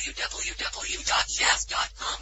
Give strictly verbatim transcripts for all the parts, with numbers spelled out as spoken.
w w w dot jazz dot com.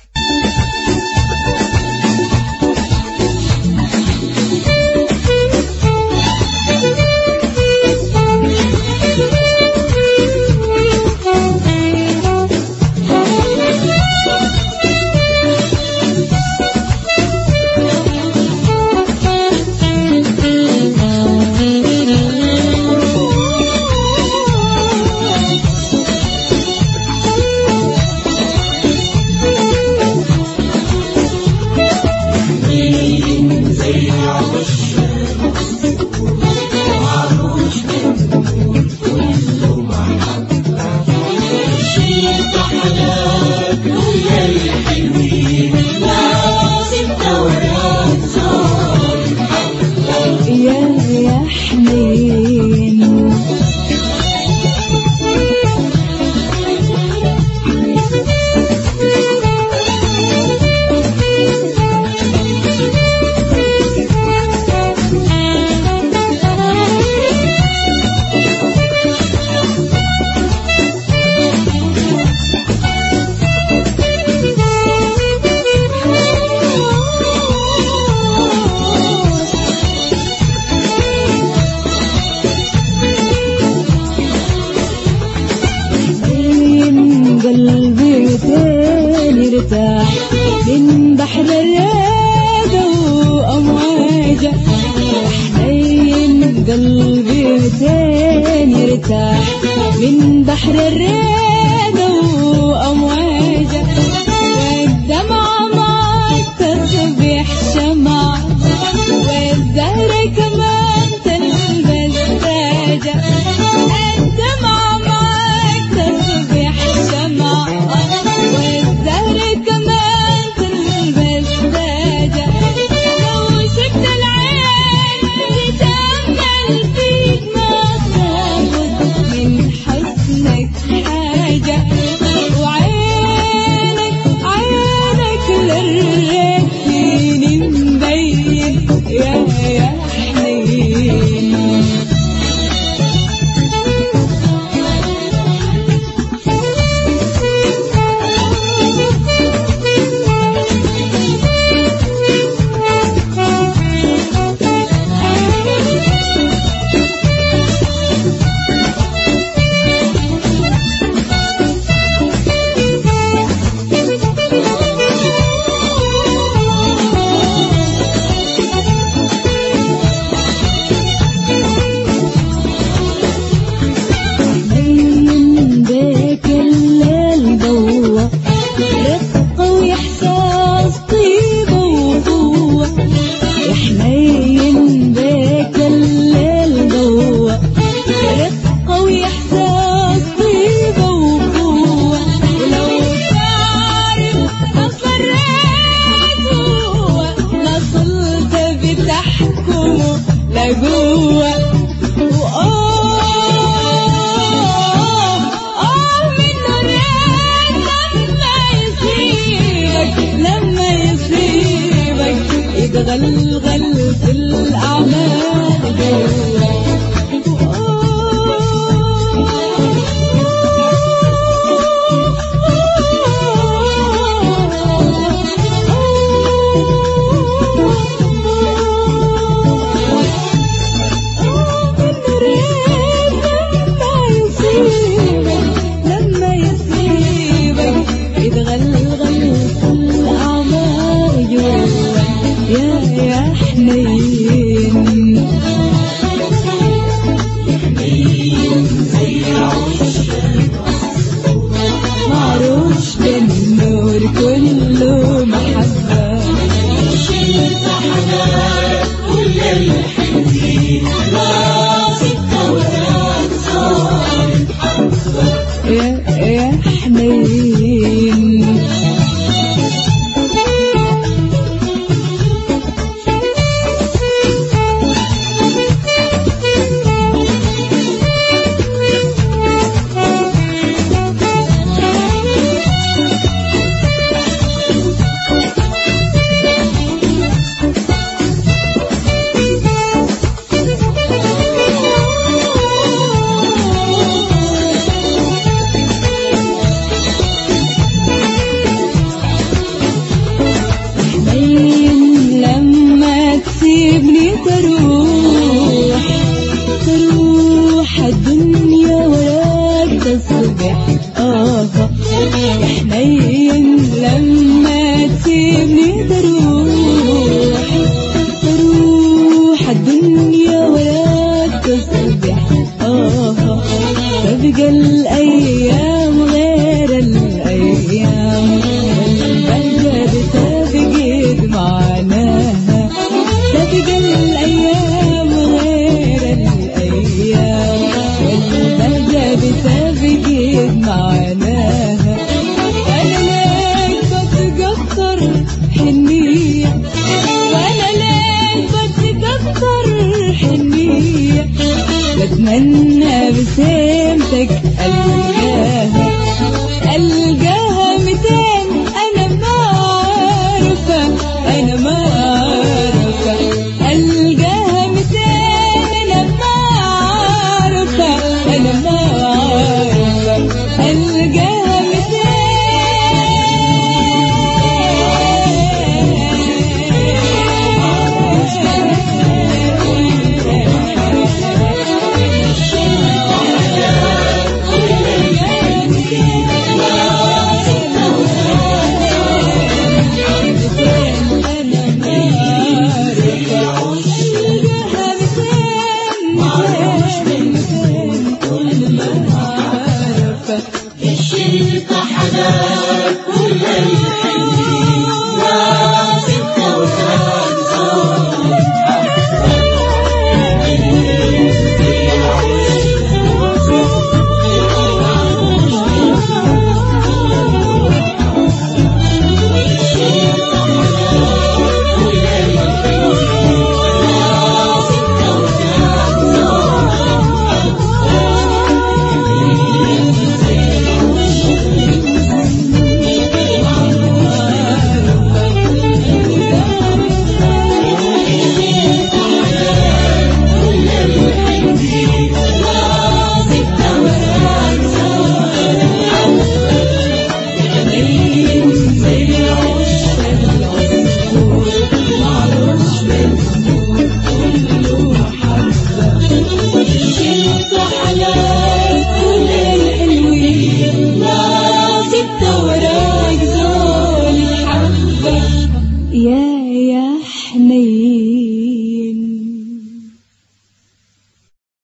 من بحر الرياضة وأمواجه حنين قلبي تاني ارتاح من بحر الرياضة وأمواجه والدمعة معك تصبح شمعة والزهرة كمان تلبس تاجة الدمعة معك تصبح شمعة والزهرة كمان تلبس تاجة لو شفت العين تتأمل فيك ما تاخد من حسنك حاجة وعينك عينك للريت فيني مبين يا يا حنين لجوه وآه آه منه الريت لما يصيبك لما يصيبك يتغلغل في الأعمال جوه معروش بالنور كله محبة شلت حنان كل الحنين راس التوراة صارت حبة يا يا حنين حنين لما تسيبني بروح بروح الدنيا ولا تصبح آه تبقى الأيام غير الأيام والبهجة بتفقد معناها تبقى الأيام غير الأيام والبهجة بتفقد معناها أنا ليك بتقطر حنية وأنا ليك بتقطر حنية بتمنى بسمتك ألقاها ألقاها متين أنا ما عارفة أنا ما عارفة ألقاها متين أنا ما عارفة أنا ما عارفة ألقاها متين الشرطة حداك كل الحنين